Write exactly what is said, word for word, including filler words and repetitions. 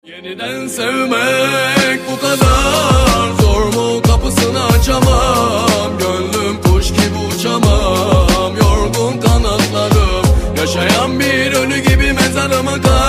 Yeniden sevmek bu kadar zor mu, kapısını açamam. Gönlüm kuş gibi uçamam, yorgun kanatlarım. Yaşayan bir ölü gibi mezarıma kal.